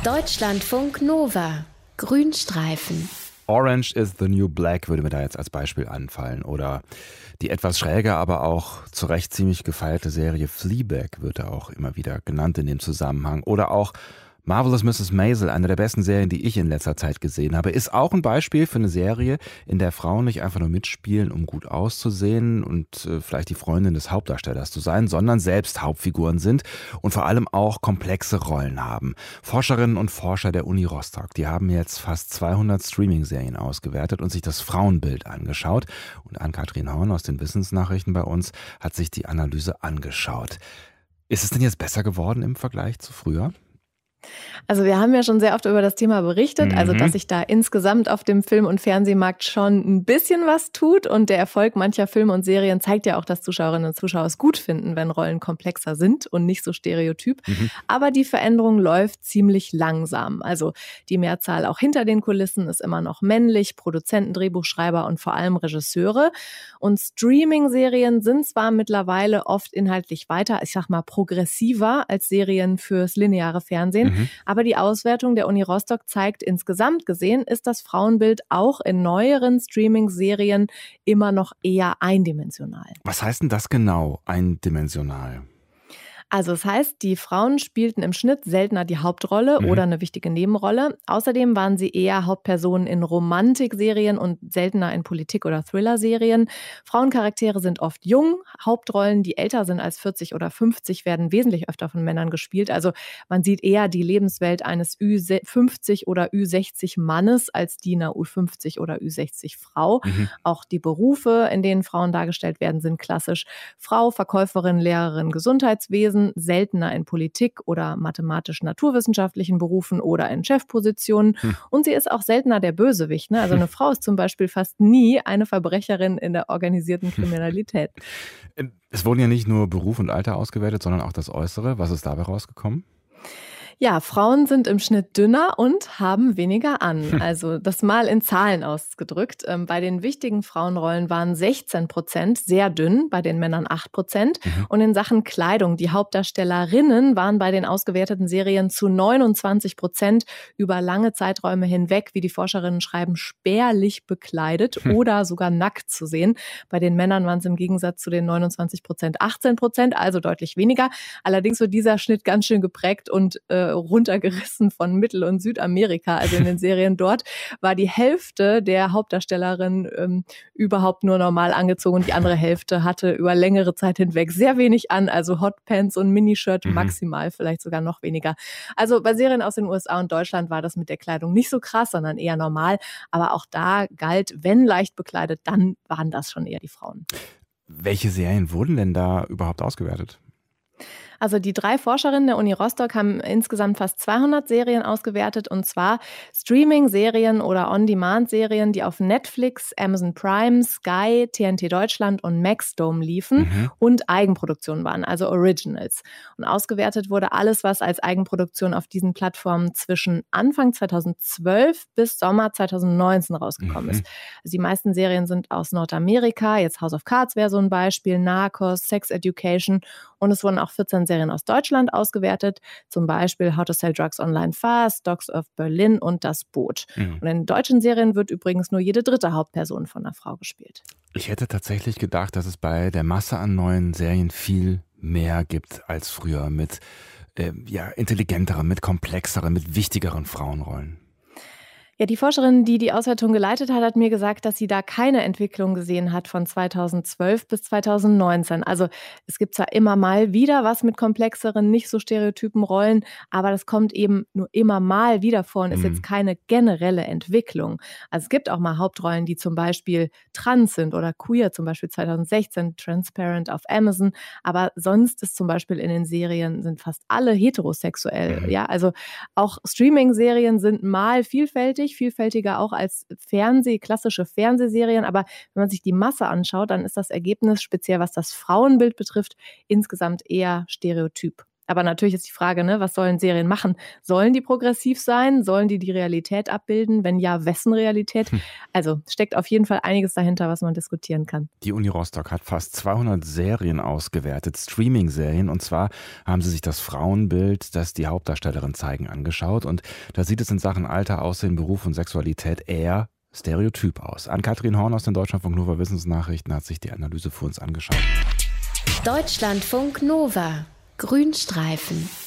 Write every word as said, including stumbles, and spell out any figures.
Deutschlandfunk Nova. Grünstreifen. Orange is the New Black würde mir da jetzt als Beispiel anfallen. Oder die etwas schräge, aber auch zu Recht ziemlich gefeierte Serie Fleabag wird da auch immer wieder genannt in dem Zusammenhang. Oder auch Marvelous Misses Maisel, eine der besten Serien, die ich in letzter Zeit gesehen habe, ist auch ein Beispiel für eine Serie, in der Frauen nicht einfach nur mitspielen, um gut auszusehen und äh, vielleicht die Freundin des Hauptdarstellers zu sein, sondern selbst Hauptfiguren sind und vor allem auch komplexe Rollen haben. Forscherinnen und Forscher der Uni Rostock, die haben jetzt fast zweihundert Streaming-Serien ausgewertet und sich das Frauenbild angeschaut. Und Ann-Kathrin Horn aus den Wissensnachrichten bei uns hat sich die Analyse angeschaut. Ist es denn jetzt besser geworden im Vergleich zu früher? Also wir haben ja schon sehr oft über das Thema berichtet, Mhm. also dass sich da insgesamt auf dem Film- und Fernsehmarkt schon ein bisschen was tut und der Erfolg mancher Filme und Serien zeigt ja auch, dass Zuschauerinnen und Zuschauer es gut finden, wenn Rollen komplexer sind und nicht so stereotyp. Mhm. Aber die Veränderung läuft ziemlich langsam. Also die Mehrzahl auch hinter den Kulissen ist immer noch männlich, Produzenten, Drehbuchschreiber und vor allem Regisseure. Und Streaming-Serien sind zwar mittlerweile oft inhaltlich weiter, ich sag mal progressiver als Serien fürs lineare Fernsehen, Mhm. aber die Auswertung der Uni Rostock zeigt, insgesamt gesehen ist das Frauenbild auch in neueren Streaming-Serien immer noch eher eindimensional. Was heißt denn das genau, eindimensional? Also das heißt, die Frauen spielten im Schnitt seltener die Hauptrolle Mhm. oder eine wichtige Nebenrolle. Außerdem waren sie eher Hauptpersonen in Romantikserien und seltener in Politik- oder Thriller-Serien. Frauencharaktere sind oft jung. Hauptrollen, die älter sind als vierzig oder fünfzig, werden wesentlich öfter von Männern gespielt. Also man sieht eher die Lebenswelt eines Ü fünfzig oder Ü sechzig Mannes als die einer Ü fünfzig oder Ü sechzig Frau. Mhm. Auch die Berufe, in denen Frauen dargestellt werden, sind klassisch. Frau, Verkäuferin, Lehrerin, Gesundheitswesen, seltener in Politik oder mathematisch-naturwissenschaftlichen Berufen oder in Chefpositionen. Hm. Und sie ist auch seltener der Bösewicht. Ne? Also eine Frau ist zum Beispiel fast nie eine Verbrecherin in der organisierten Kriminalität. Es wurden ja nicht nur Beruf und Alter ausgewertet, sondern auch das Äußere. Was ist dabei rausgekommen? Ja, Frauen sind im Schnitt dünner und haben weniger an. Also das mal in Zahlen ausgedrückt. Ähm, bei den wichtigen Frauenrollen waren sechzehn Prozent sehr dünn, bei den Männern acht Prozent. Mhm. Und in Sachen Kleidung, die Hauptdarstellerinnen waren bei den ausgewerteten Serien zu neunundzwanzig Prozent über lange Zeiträume hinweg, wie die Forscherinnen schreiben, spärlich bekleidet Hm. oder sogar nackt zu sehen. Bei den Männern waren es im Gegensatz zu den neunundzwanzig Prozent achtzehn Prozent, also deutlich weniger. Allerdings wird dieser Schnitt ganz schön geprägt und äh, runtergerissen von Mittel- und Südamerika. Also in den Serien dort war die Hälfte der Hauptdarstellerin ähm, überhaupt nur normal angezogen und die andere Hälfte hatte über längere Zeit hinweg sehr wenig an, also Hotpants und Minishirt Mhm. maximal, vielleicht sogar noch weniger. Also bei Serien aus den U S A und Deutschland war das mit der Kleidung nicht so krass, sondern eher normal. Aber auch da galt, wenn leicht bekleidet, dann waren das schon eher die Frauen. Welche Serien wurden denn da überhaupt ausgewertet? Also die drei Forscherinnen der Uni Rostock haben insgesamt fast zweihundert Serien ausgewertet, und zwar Streaming-Serien oder On-Demand-Serien, die auf Netflix, Amazon Prime, Sky, T N T Deutschland und Maxdome liefen Mhm. und Eigenproduktionen waren, also Originals. Und ausgewertet wurde alles, was als Eigenproduktion auf diesen Plattformen zwischen Anfang zweitausendzwölf bis Sommer zweitausendneunzehn rausgekommen Mhm. ist. Also die meisten Serien sind aus Nordamerika, jetzt House of Cards wäre so ein Beispiel, Narcos, Sex Education, und es wurden auch vierzehn Serien aus Deutschland ausgewertet, zum Beispiel How to Sell Drugs Online Fast, Dogs of Berlin und Das Boot. Mhm. Und in deutschen Serien wird übrigens nur jede dritte Hauptperson von einer Frau gespielt. Ich hätte tatsächlich gedacht, dass es bei der Masse an neuen Serien viel mehr gibt als früher mit äh, ja, intelligenteren, mit komplexeren, mit wichtigeren Frauenrollen. Ja, die Forscherin, die die Auswertung geleitet hat, hat mir gesagt, dass sie da keine Entwicklung gesehen hat von zweitausendzwölf bis zweitausendneunzehn. Also es gibt zwar immer mal wieder was mit komplexeren, nicht so stereotypen Rollen, aber das kommt eben nur immer mal wieder vor und ist Mhm. jetzt keine generelle Entwicklung. Also es gibt auch mal Hauptrollen, die zum Beispiel trans sind oder queer, zum Beispiel zweitausendsechzehn Transparent auf Amazon, aber sonst ist zum Beispiel in den Serien sind fast alle heterosexuell. Mhm. Ja, also auch Streaming-Serien sind mal vielfältig, vielfältiger auch als Fernseh, klassische Fernsehserien. Aber wenn man sich die Masse anschaut, dann ist das Ergebnis, speziell was das Frauenbild betrifft, insgesamt eher stereotyp. Aber natürlich ist die Frage, ne, was sollen Serien machen? Sollen die progressiv sein? Sollen die die Realität abbilden? Wenn ja, wessen Realität? Hm. Also steckt auf jeden Fall einiges dahinter, was man diskutieren kann. Die Uni Rostock hat fast zweihundert Serien ausgewertet, Streaming-Serien. Und zwar haben sie sich das Frauenbild, das die Hauptdarstellerinnen zeigen, angeschaut. Und da sieht es in Sachen Alter, Aussehen, Beruf und Sexualität eher stereotyp aus. Ann-Kathrin Horn aus den Deutschlandfunk Nova Wissensnachrichten hat sich die Analyse für uns angeschaut. Deutschlandfunk Nova Grünstreifen.